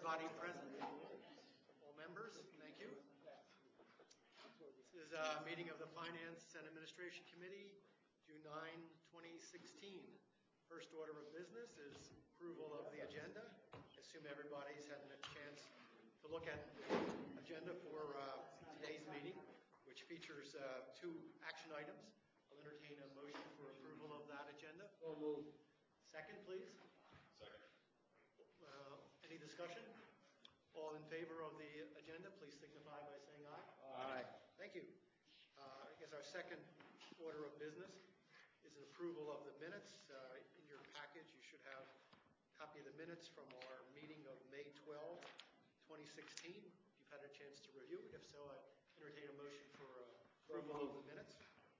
everybody present, all members, thank you. This is a meeting of the Finance and Administration Committee, June 9, 2016. First order of business is approval of the agenda. I assume everybody's had a chance to look at the agenda for today's meeting, which features two action items. I'll entertain a motion for approval of that agenda. So moved. Second, please. Second. Any discussion? All in favor of the agenda, please signify by saying aye. Aye. Thank you. I guess our second order of business is an approval of the minutes. In your package, you should have a copy of the minutes from our meeting of May 12, 2016. If you've had a chance to review it, if so, I entertain a motion for approval of the minutes.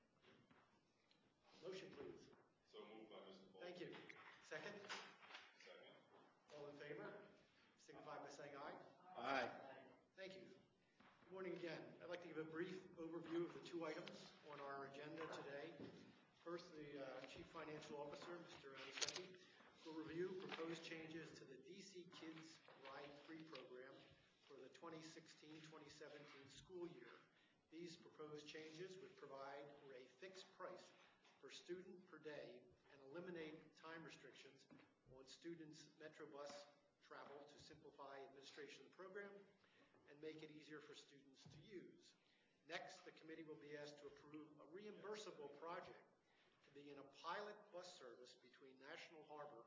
Motion, please. So moved by Mr. Paul. Thank you. Second? Second. All in favor? Signify by saying aye. Aye. Thank you. Good morning again. I'd like to give a brief overview of the two items on our agenda today. First, the Chief Financial Officer, Mr. Aniseki, will review proposed changes to the DC Kids Ride Free program for the 2016-2017 school year. These proposed changes would provide for a fixed price per student per day and eliminate time restrictions on students' Metrobus travel to simplify administration of the program and make it easier for students to use. Next, the committee will be asked to approve a reimbursable project to begin a pilot bus service between National Harbor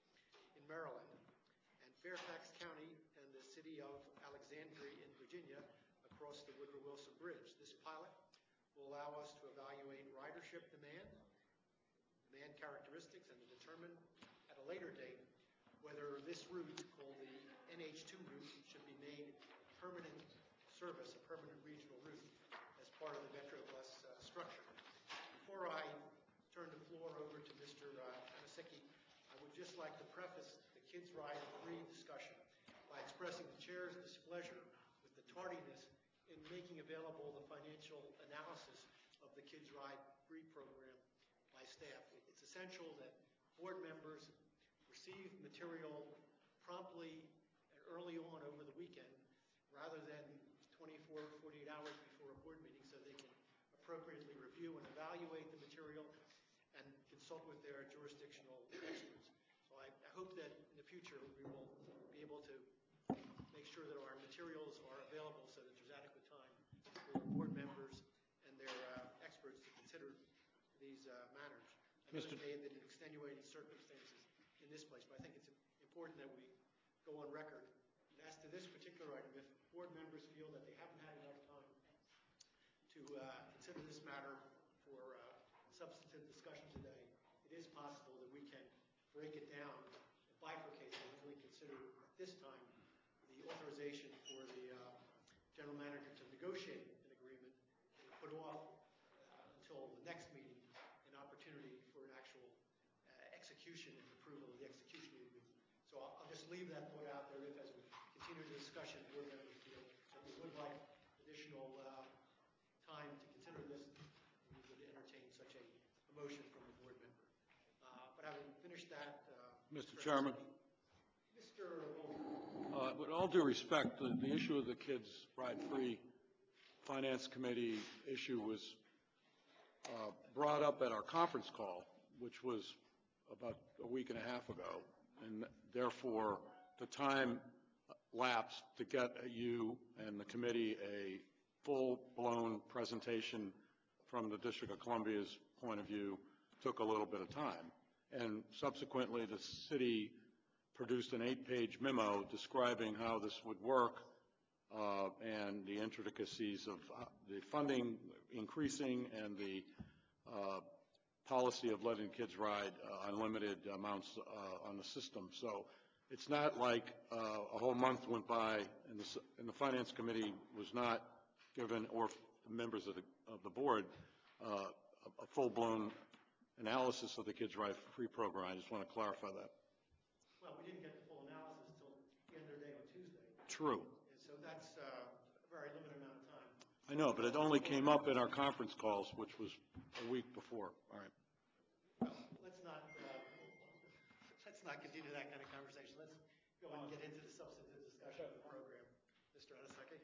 in Maryland and Fairfax County and the city of Alexandria in Virginia across the Woodrow Wilson Bridge. This pilot will allow us to evaluate ridership demand characteristics, and to determine at a later date whether this route, called the NH2 route, should be made permanent service, a permanent regional route, as part of the Metrobus structure. Before I turn the floor over to Mr. Aniseki, I would just like to preface the Kids Ride Free discussion by expressing the Chair's displeasure with the tardiness in making available the financial analysis of the Kids Ride Free program by staff. It's essential that board members receive material promptly and early on over the weekend rather than 24 or 48 hours before a board meeting, so they can appropriately review and evaluate the material and consult with their jurisdictional experts. So I hope that in the future we will be able to make sure that our materials are available so that there's adequate time for board members and their experts to consider these matters. I understand that in extenuating circumstances in this place, but I think it's important that we go on record. And as to this particular item, if board members feel that they haven't had enough time to consider this matter for substantive discussion today, it is possible that we can break it down, bifurcate it, and only consider at this time the authorization for the general manager to negotiate an agreement and put off until the next meeting an opportunity for an actual execution and approval of the execution agreement. So I'll just leave that thought out there if, as we continue the discussion, board members feel that we would like additional time to consider this, we would entertain such a motion from the board member. But having finished that, Mr. Chairman. Mr. With all due respect, the issue of the Kids Ride Free Finance Committee issue was brought up at our conference call, which was about a week and a half ago, and therefore the time lapsed to get you and the committee a full-blown presentation from the District of Columbia's point of view took a little bit of time. And subsequently, the city produced an 8-page memo describing how this would work and the intricacies of the funding increasing and the policy of letting kids ride unlimited amounts on the system. So it's not like a whole month went by and the Finance Committee was not given, or members of the board, a full-blown analysis of the Kids Ride Free program. I just want to clarify that. Well, we didn't get the full analysis until the end of the day on Tuesday. True. And so that's a very limited amount of time. I know, but it only came up in our conference calls, which was a week before. All right. Well, let's not continue that kind of conversation. Let's go on and get into the substantive discussion of the program. Mr. Ataseki?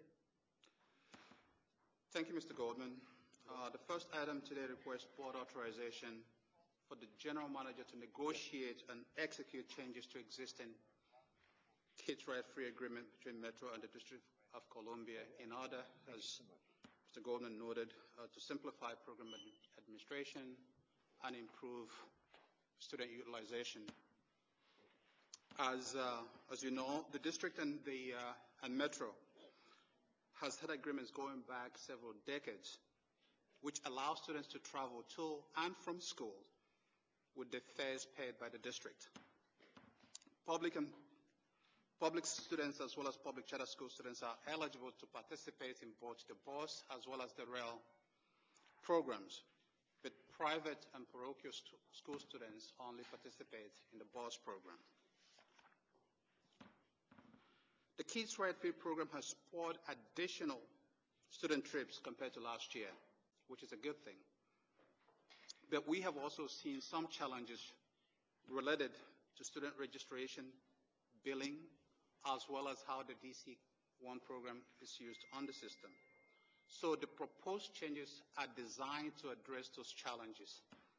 Thank you, Mr. Goldman. The first item today requests board authorization for the general manager to negotiate and execute changes to existing kids ride-free agreement between Metro and the District of Columbia in order, as Mr. Goldman noted, to simplify program administration and improve student utilization. As you know, the district and Metro has had agreements going back several decades, which allow students to travel to and from school with the fares paid by the district. Public students as well as public charter school students are eligible to participate in both the bus as well as the rail programs, but private and parochial school students only participate in the bus program. The Kids Ride Free program has spurred additional student trips compared to last year, which is a good thing. But we have also seen some challenges related to student registration, billing, as well as how the DC-1 program is used on the system. So the proposed changes are designed to address those challenges.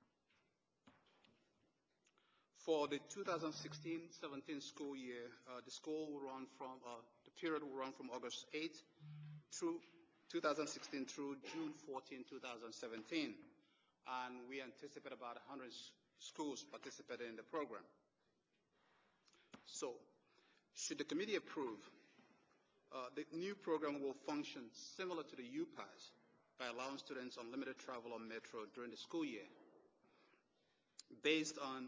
For the 2016-17 school year, the period will run from August 8th through 2016 through June 14, 2017. And we anticipate about 100 schools participating in the program. So, should the committee approve, the new program will function similar to the UPass by allowing students unlimited travel on Metro during the school year based on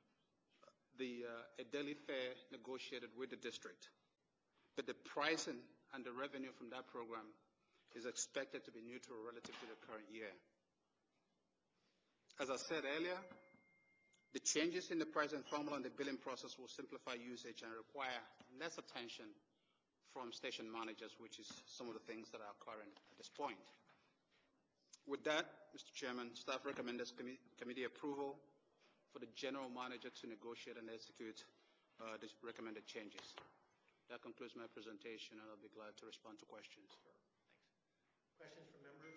a daily fare negotiated with the district. But the pricing and the revenue from that program is expected to be neutral relative to the current year. As I said earlier, the changes in the pricing formula and the billing process will simplify usage and require less attention from station managers, which is some of the things that are occurring at this point. With that, Mr. Chairman, staff recommends committee approval for the general manager to negotiate and execute the recommended changes. That concludes my presentation, and I'll be glad to respond to questions. Thanks. Questions from members?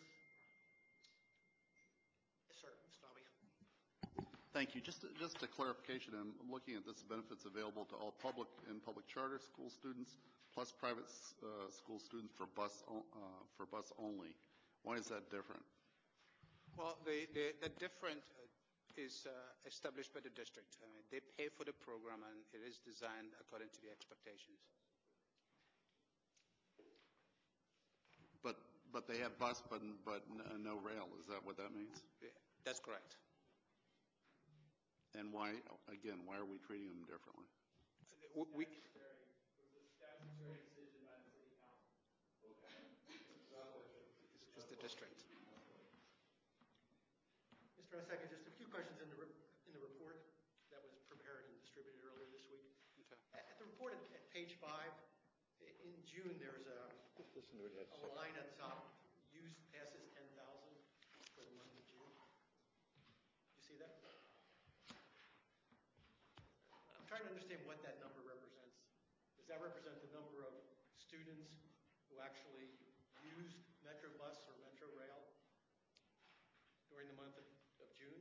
Yes, sir. Mr. Dobby. Thank you. Just a clarification, I'm looking at this benefits available to all public and public charter school students plus private school students for bus only. Why is that different? Well, the different is established by the district. They pay for the program, and it is designed according to the expectations. But they have bus, but no rail. Is that what that means? Yeah, that's correct. And why, again, why are we treating them differently? It's the district. Mr. Ataseki, just a few questions in the report that was prepared and distributed earlier this week. Okay. At the report at page 5, in June, there's a line at the top, used passes 10,000 for the month of June. You see that? I'm trying to understand what that number represents. Does that represent the number of students who actually used Metro Bus or Metro Rail during the month of June?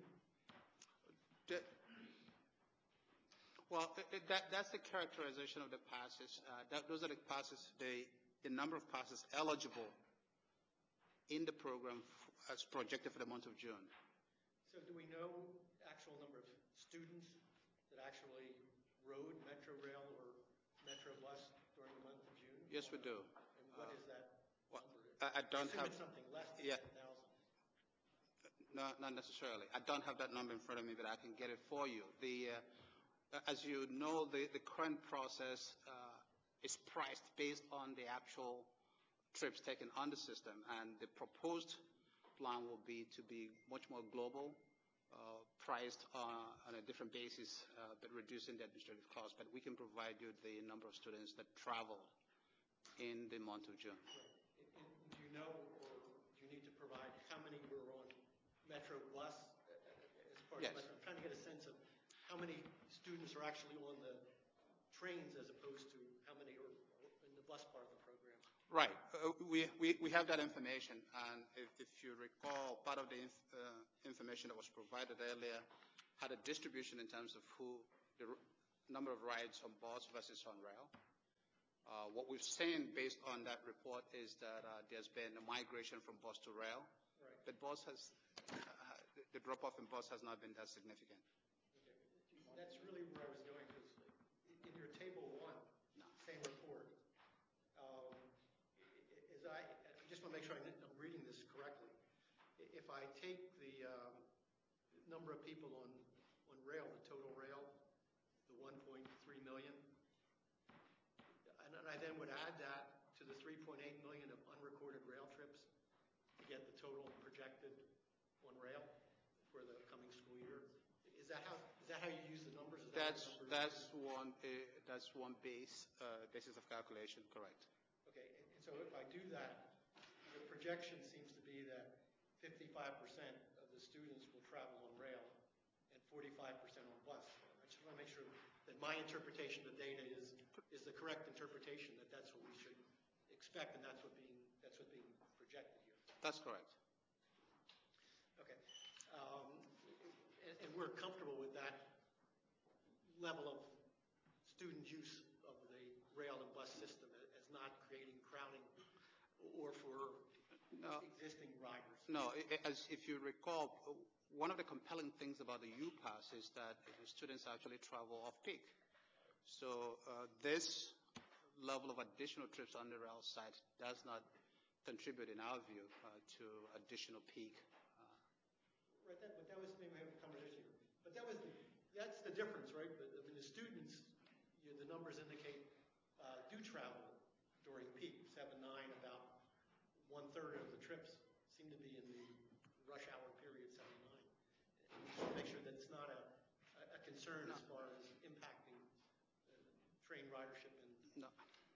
Well, that's the characterization of the passes. Those are the passes, the number of passes eligible in the program as projected for the month of June. So do we know actual number of students that actually rode Metro Rail or Metro Bus during the month of June? Yes, we do. And what is that number? I don't have it's something less than 10,000. No, not necessarily. I don't have that number in front of me, but I can get it for you. As you know, the current process is priced based on the actual trips taken on the system, and the proposed plan will be to be much more global, priced on a different basis, but reducing the administrative cost. But we can provide you the number of students that traveled in the month of June. Right. Do you know, or do you need to provide how many were on Metro Bus as part of Metro? I'm trying to get a sense of how many students are actually on the trains as opposed to how many are bus part of the program. Right. We have that information, and if you recall, part of the information that was provided earlier had a distribution in terms of the number of rides on bus versus on rail. What we've seen based on that report is that there's been a migration from bus to rail, Right. but the drop-off in bus has not been that significant. Okay. That's really where I was going, because in your table 1, same report, I just want to make sure I'm reading this correctly. If I take the number of people on rail, the total rail, the 1.3 million, and I then would add that to the 3.8 million of unrecorded rail trips to get the total projected on rail for the coming school year. Is that how you use the numbers? Is that That's one basis of calculation, correct? Okay, and so if I do that, the projection seems to be that 55% of the students will travel on rail and 45% on bus. I just want to make sure that my interpretation of the data is the correct interpretation, that that's what we should expect, and that's what's being projected here. That's correct. Okay, and we're comfortable with that level of student use of the rail and bus system as not creating crowding or for existing riders? No, if you recall, one of the compelling things about the U-Pass is that the students actually travel off-peak. So this level of additional trips on the rail side does not contribute, in our view, to additional peak. Right, but that was, maybe we have a conversation here, but that's the difference, right? But I mean, the students, the numbers indicate, do travel during peak, 7, 9, about 1/3 of the trips seem to be in the rush hour period, 7, 9. And we should make sure that it's not a concern as far as impacting train ridership. No.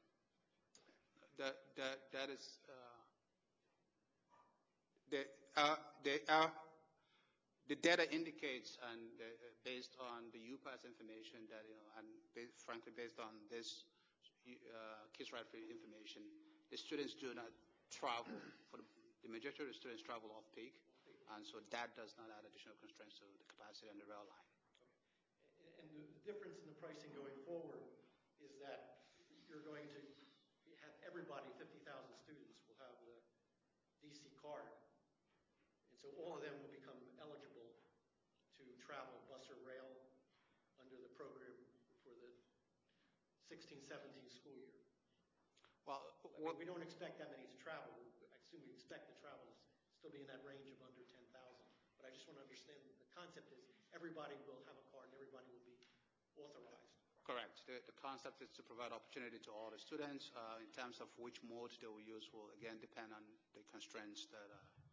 That is the data indicates, and based on the U-Pass information, that and frankly based on this Kids Ride Free information, the students do not travel. The majority of the students travel off-peak, and so that does not add additional constraints to the capacity on the rail line. Okay. And the difference in the pricing going forward is that you're going to have everybody, 50,000 students, will have the DC card. And so all of them will become eligible to travel bus or rail under the program for the 16-17 school year. Well, we don't expect that many to travel. I assume we expect the travel to still be in that range of under 10,000. But I just want to understand the concept is everybody will have a card and everybody will be authorized. Correct. The concept is to provide opportunity to all the students. In terms of which mode they will use will, again, depend on the constraints that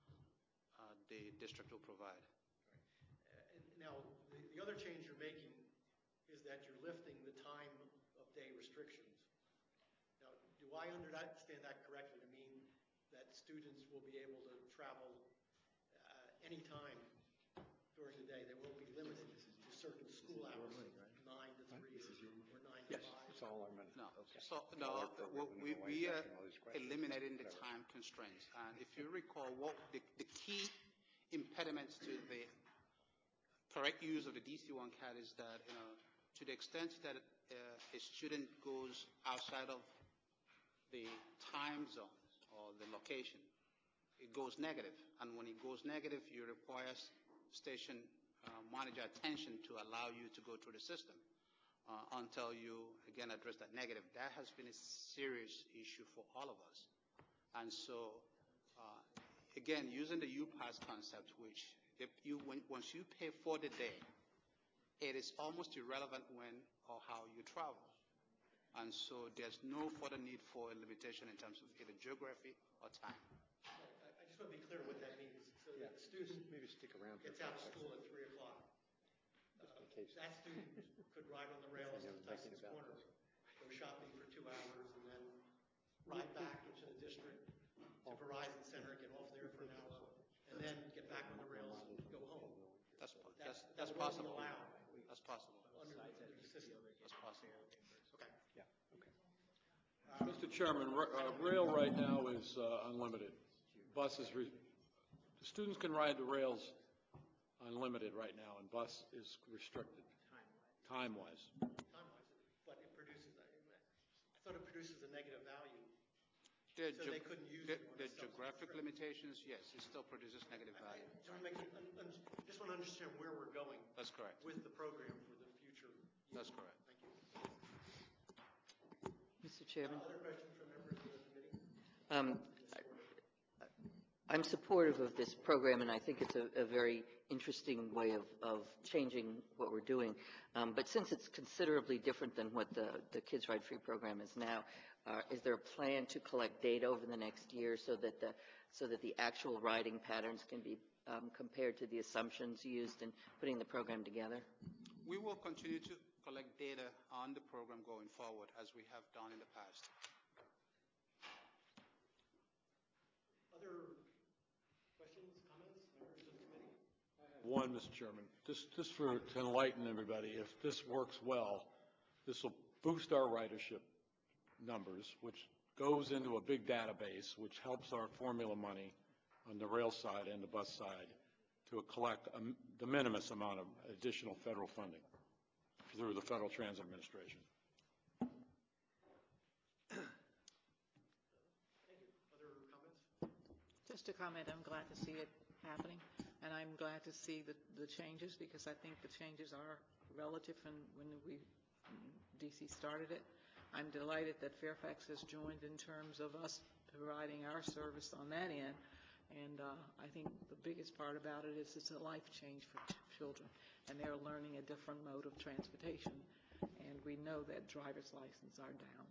the district will provide. Right. And now, the other change you're making is that you're lifting the time of day restrictions. Now, do I understand that correctly to mean that students will be able to travel any time during the day? They won't be limited to certain school hours, 9 to 3 or 9 to 5? Yes, it's all our money. No. Okay. So, no, we are eliminating the time constraints. And if you recall, the key impediments to the correct use of the DC-1 card is that, to the extent that a student goes outside of the time zone or the location, it goes negative. And when it goes negative, you require station manager attention to allow you to go through the system until you, again, address that negative. That has been a serious issue for all of us. And so, again, using the U-Pass concept, which once you pay for the day, it is almost irrelevant when or how you travel. And so there's no further need for a limitation in terms of either geography or time. I just want to be clear what that means. So the student Maybe stick around. gets out of school at 3 o'clock. That student could ride on the rails to Tyson's Corner, go shopping for 2 hours, and then ride back into the district to Verizon Center, get off there for an hour, and then get back on the rails and go home. That's That possible. will be allowed That's possible. under the system. That's possible. Okay. Yeah, okay. Mr. Chairman, rail right now is unlimited. Buses, the students can ride the rails unlimited right now, and bus is restricted time-wise. Time-wise, but it produces, I thought it produces a negative value. So they couldn't use it on a The subsequent geographic trip. limitations, yes, it still produces negative value. Just want to understand where we're going That's correct. with the program for the future. That's correct. Thank you. Mr. Chairman, Other questions from members of the committee? I'm supportive of this program, and I think it's a very interesting way of changing what we're doing. But since it's considerably different than what the Kids Ride Free program is now, is there a plan to collect data over the next year so that the actual riding patterns can be compared to the assumptions used in putting the program together? We will continue to collect data on the program going forward as we have done in the past. Other questions, comments, members of the committee? One, Mr. Chairman, just to enlighten everybody, if this works well, this will boost our ridership numbers, which goes into a big database, which helps our formula money on the rail side and the bus side to collect the minimus amount of additional federal funding through the Federal Transit Administration. Thank you. Other comments? Just a comment, I'm glad to see it happening, and I'm glad to see the changes, because I think the changes are relative, and when DC started it. I'm delighted that Fairfax has joined in terms of us providing our service on that end, and I think the biggest part about it is it's a life change for children, and they're learning a different mode of transportation, and we know that driver's licenses are down.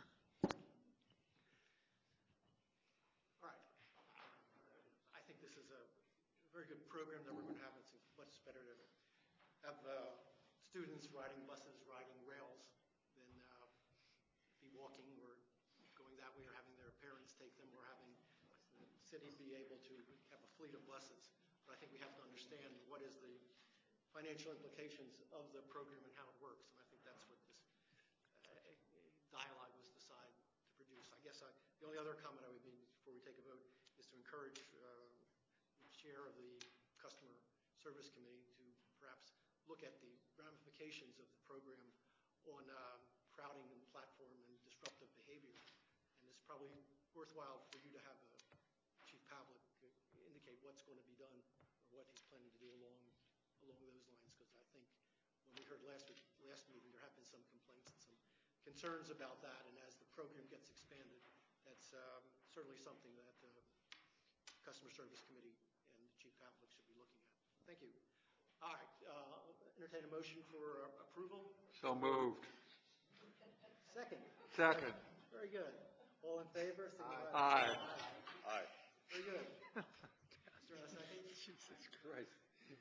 All right. I think this is a very good program that we're going to have. It's much better to have students riding buses, riding rails, than be walking or going that way, or having their parents take them, or having the city be able to have a fleet of buses. But I think we have to understand what is the financial implications of the program and how it works, and I think that's what this dialogue was decided to produce. I guess the only other comment I would make before we take a vote is to encourage the chair of the Customer Service Committee to perhaps look at the ramifications of the program on crowding and platform and disruptive behavior. And it's probably worthwhile for you to have Chief Pavlik indicate what's going to be done or what he's planning to do along those lines, because I think when we heard last meeting, there have been some complaints and some concerns about that, and as the program gets expanded, that's certainly something that the Customer Service Committee and Chief Pavlik should be looking at. Thank you. All right, entertain a motion for approval. So moved. Second. Second. Very good. All in favor? Aye. Aye. Very good. Mr. Second. Jesus Christ.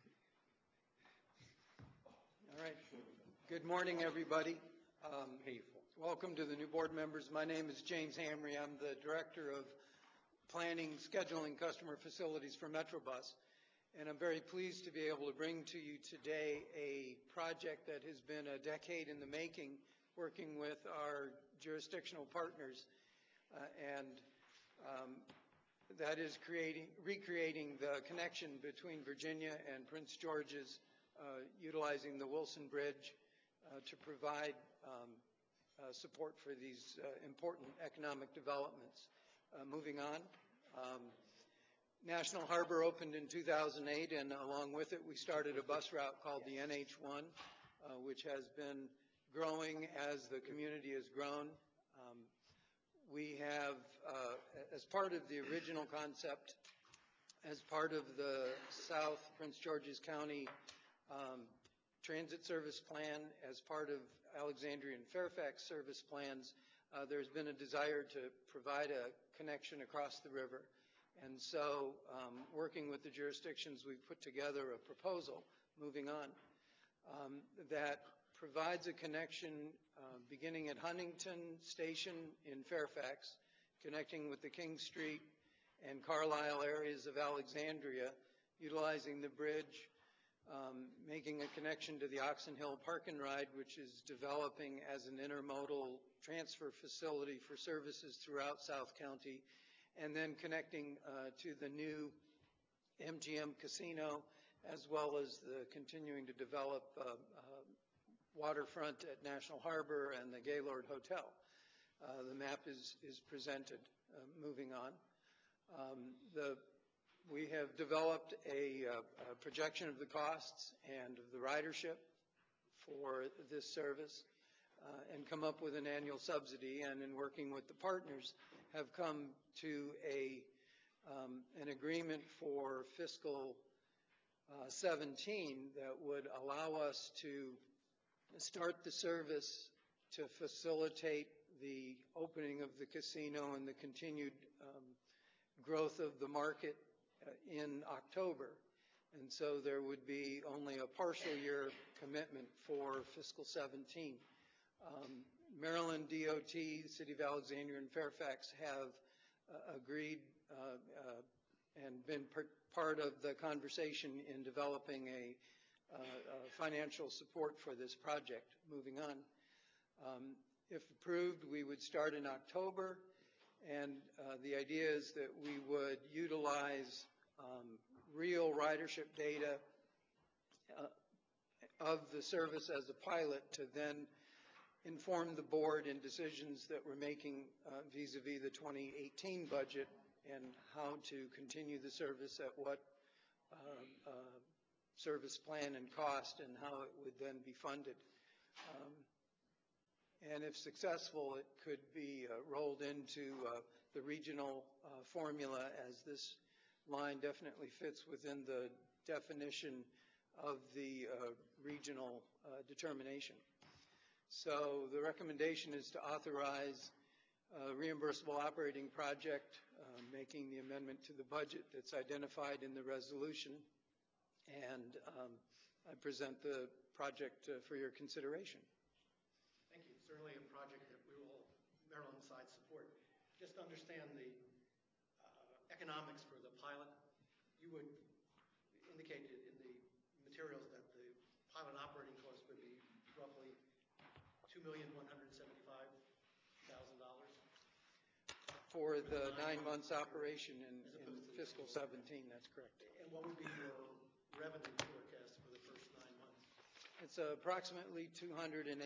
All right. Good morning, everybody. Painful. Welcome to the new board members. My name is James Hamry. I'm the Director of Planning, Scheduling, Customer Facilities for Metrobus. And I'm very pleased to be able to bring to you today a project that has been a decade in the making, working with our jurisdictional partners. That is recreating the connection between Virginia and Prince George's, utilizing the Wilson Bridge to provide support for these important economic developments. Moving on, National Harbor opened in 2008, and along with it, we started a bus route called the NH1, which has been growing as the community has grown. We have, as part of the original concept, as part of the South Prince George's County Transit Service Plan, as part of Alexandria and Fairfax service plans, there's been a desire to provide a connection across the river. And so, working with the jurisdictions, we've put together a proposal, moving on, that provides a connection beginning at Huntington Station in Fairfax, connecting with the King Street and Carlisle areas of Alexandria, utilizing the bridge making a connection to the Oxon Hill Park and Ride, which is developing as an intermodal transfer facility for services throughout South County, and then connecting to the new MGM Casino, as well as the continuing to develop waterfront at National Harbor and the Gaylord Hotel. The map is presented. Moving on. We have developed a projection of the costs and of the ridership for this service and come up with an annual subsidy, and in working with the partners have come to an agreement for fiscal 17 that would allow us to start the service to facilitate the opening of the casino and the continued growth of the market in October. And so there would be only a partial year commitment for fiscal 17. Maryland DOT, City of Alexandria, and Fairfax have agreed and been part of the conversation in developing a financial support for this project. Moving on. If approved, we would start in October, and the idea is that we would utilize real ridership data of the service as a pilot to then inform the board in decisions that we're making vis-a-vis the 2018 budget and how to continue the service at what service plan and cost, and how it would then be funded. And if successful, it could be rolled into the regional formula, as this line definitely fits within the definition of the regional determination. So the recommendation is to authorize a reimbursable operating project, making the amendment to the budget that's identified in the resolution, and I present the project for your consideration. Thank you. Certainly a project that we will, Maryland side, support. Just to understand the economics for the pilot, you would indicate in the materials that the pilot operating cost would be roughly $2,175,000. For the 9 months operation in fiscal 17, that's correct. And what would be your revenue forecast for the first 9 months? It's approximately $208,000.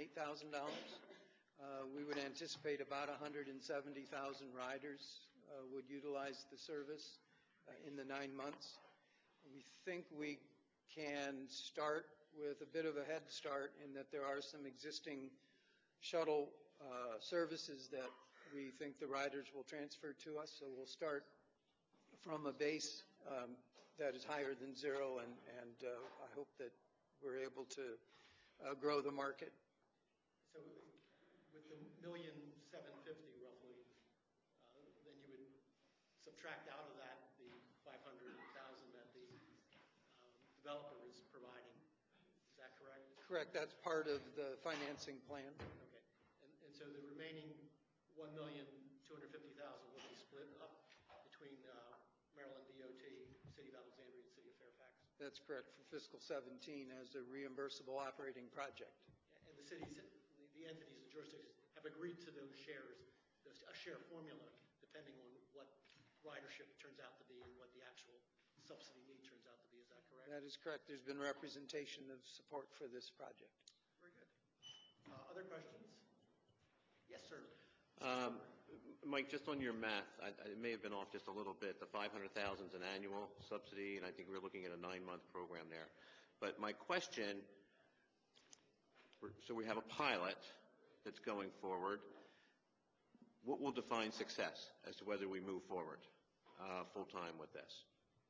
We would anticipate about 170,000 riders would utilize the service in the 9 months. We think we can start with a bit of a head start in that there are some existing shuttle services that we think the riders will transfer to us. So we'll start from a base that is higher than zero, and I hope that we're able to grow the market. So with the $1,750,000 roughly, then you would subtract out of that the $500,000 that the developer is providing. Is that correct? Correct. That's part of the financing plan. Okay. And so the remaining $1,250,000 will be split up between Maryland DOT, City of Alexandria, and City of Fairfax. That's correct, for fiscal 17 as a reimbursable operating project. And the cities, the entities, the jurisdictions have agreed to those shares, a share formula, depending on what ridership turns out to be and what the actual subsidy need turns out to be. Is that correct? That is correct. There's been representation of support for this project. Very good. Other questions? Yes, sir. Mike, just on your math, it may have been off just a little bit. The $500,000 is an annual subsidy, and I think we're looking at a 9-month program there. But my question, so we have a pilot that's going forward. What will define success as to whether we move forward full-time with this?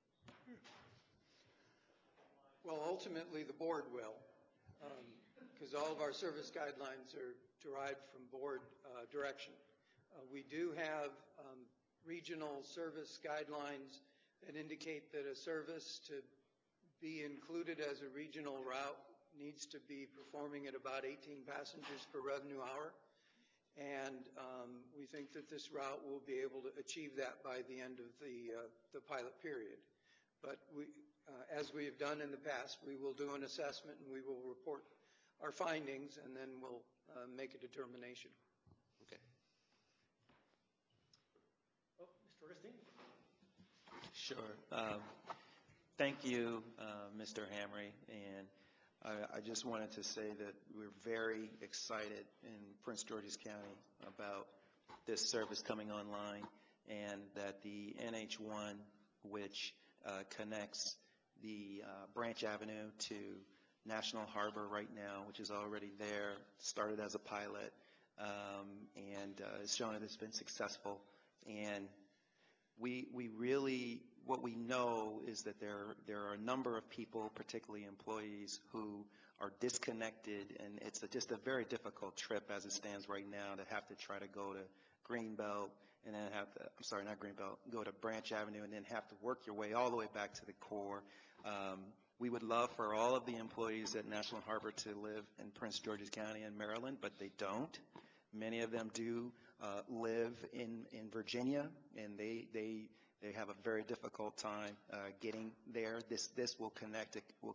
Well, ultimately, the board will, because all of our service guidelines are derived from board direction. We do have regional service guidelines that indicate that a service to be included as a regional route needs to be performing at about 18 passengers per revenue hour. And we think that this route will be able to achieve that by the end of the pilot period. But as we have done in the past, we will do an assessment and we will report our findings, and then we'll make a determination. Okay. Oh, Mr. Ristine? Sure. Thank you, Mr. Hamre, and I just wanted to say that we're very excited in Prince George's County about this service coming online, and that the NH1, which connects the Branch Avenue to National Harbor right now, which is already there, started as a pilot, and has shown that it's been successful. And we really, what we know is that there are a number of people, particularly employees, who are disconnected, and it's just a very difficult trip as it stands right now to have to try to go to Greenbelt and then have to, I'm sorry, not Greenbelt, go to Branch Avenue and then have to work your way all the way back to the core. We would love for all of the employees at National Harbor to live in Prince George's County in Maryland, but they don't. Many of them do live in Virginia, and they have a very difficult time getting there. This will connect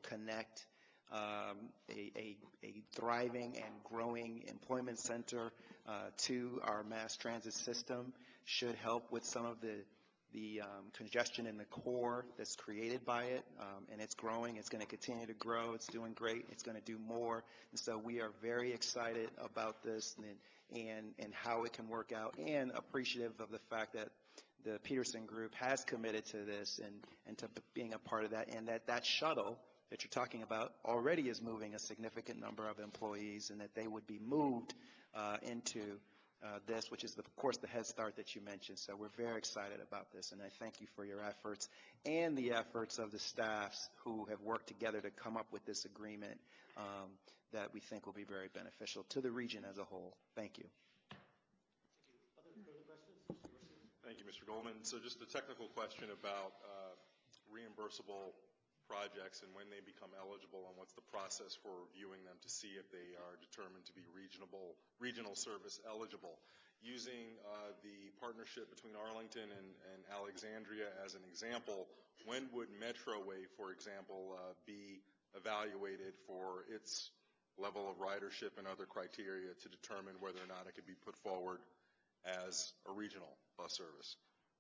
a thriving and growing employment center to our mass transit system, should help with some of the congestion in the core that's created by it, and it's growing. It's going to continue to grow. It's doing great. It's going to do more. And so we are very excited about this and how it can work out, and appreciative of the fact that the Peterson Group has committed to this and to being a part of that, and that shuttle that you're talking about already is moving a significant number of employees, and that they would be moved into this, which is, of course, the Head Start that you mentioned. So we're very excited about this, and I thank you for your efforts and the efforts of the staffs who have worked together to come up with this agreement that we think will be very beneficial to the region as a whole. Thank you. Other questions? Thank you, Mr. Goldman. So just a technical question about reimbursable projects and when they become eligible, and what's the process for reviewing them to see if they are determined to be regional service eligible. Using the partnership between Arlington and Alexandria as an example, when would Metroway, for example, be evaluated for its level of ridership and other criteria to determine whether or not it could be put forward as a regional bus service?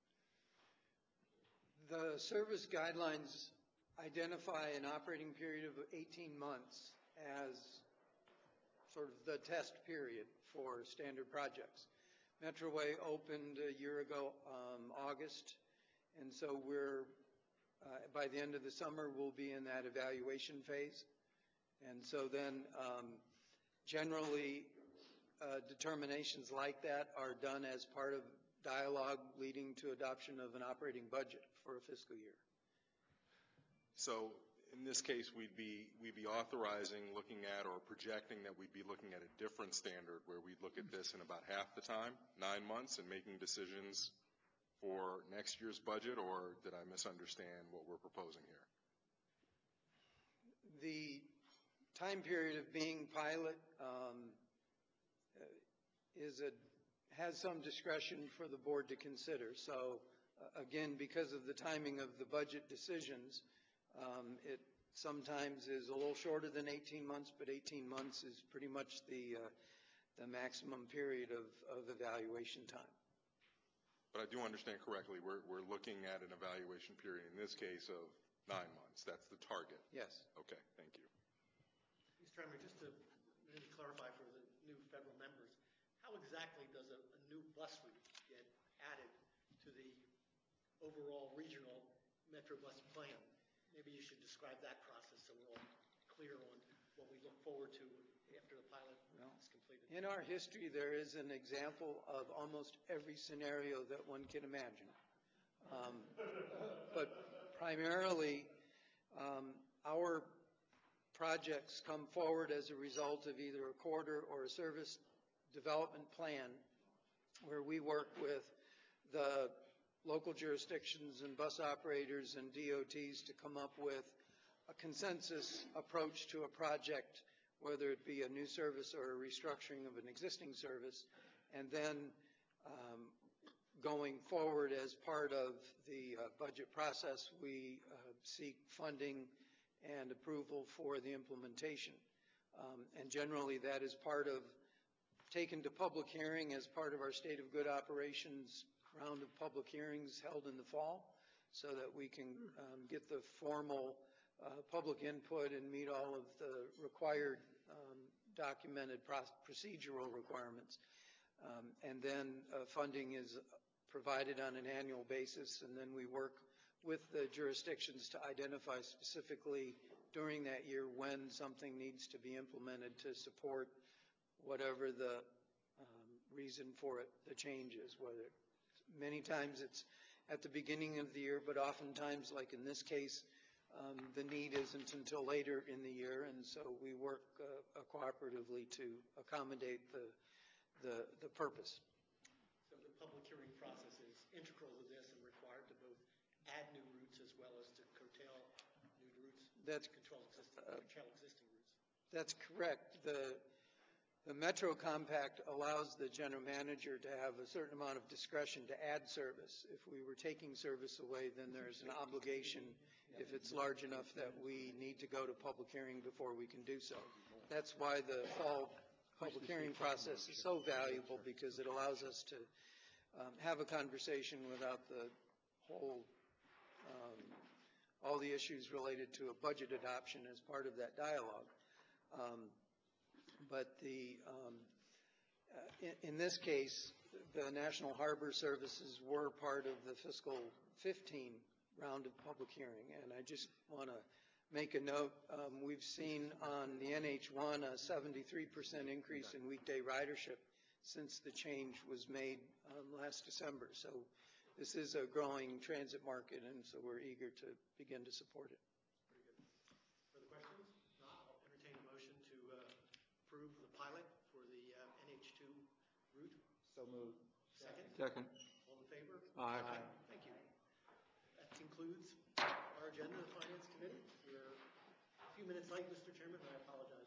The service guidelines identify an operating period of 18 months as sort of the test period for standard projects. Metroway opened a year ago, August, and so we're, by the end of the summer, we'll be in that evaluation phase. And so then generally determinations like that are done as part of dialogue leading to adoption of an operating budget for a fiscal year. So in this case, we'd be authorizing, looking at, or projecting that we'd be looking at a different standard where we'd look at this in about half the time, 9 months, and making decisions for next year's budget, or did I misunderstand what we're proposing here? The time period of being pilot has some discretion for the board to consider. So again, because of the timing of the budget decisions, it sometimes is a little shorter than 18 months, but 18 months is pretty much the maximum period of evaluation time. But I do understand correctly, we're looking at an evaluation period in this case of 9 months. That's the target? Yes. Okay, thank you. Mr. Hamre, just to maybe clarify for the new federal members, how exactly does a new bus route get added to the overall regional Metro Bus plan? Maybe you should describe that process so we're all clear on what we look forward to after the pilot is completed. In our history, there is an example of almost every scenario that one can imagine. But primarily, our projects come forward as a result of either a corridor or a service development plan where we work with the local jurisdictions and bus operators and DOTs to come up with a consensus approach to a project, whether it be a new service or a restructuring of an existing service, and then going forward as part of the budget process, we seek funding and approval for the implementation. And generally, that is part of taken to public hearing as part of our State of Good Operations round of public hearings held in the fall, so that we can get the formal public input and meet all of the required documented procedural requirements. And then funding is provided on an annual basis, and then we work with the jurisdictions to identify specifically during that year when something needs to be implemented to support whatever the reason for it, the change is. Whether many times it's at the beginning of the year, but oftentimes, like in this case, the need isn't until later in the year, and so we work cooperatively to accommodate the purpose. So the public hearing process is integral to this and required to both add new routes as well as to curtail new routes, That's curtail existing routes. That's correct. The Metro Compact allows the general manager to have a certain amount of discretion to add service. If we were taking service away, then there's an obligation, if it's large enough, that we need to go to public hearing before we can do so. That's why the fall public hearing process is so valuable, because it allows us to have a conversation without the whole, all the issues related to a budget adoption as part of that dialogue. But in this case, the National Harbor Services were part of the fiscal 15 round of public hearing. And I just want to make a note. We've seen on the NH1 a 73% increase in weekday ridership since the change was made last December. So this is a growing transit market, and so we're eager to begin to support it. Further questions? Not, I'll entertain a motion to approve the pilot for the NH2 route. So moved. Second? Second. All in favor? Aye. Thank you. That concludes our agenda of the Finance Committee. We're a few minutes late, Mr. Chairman, and I apologize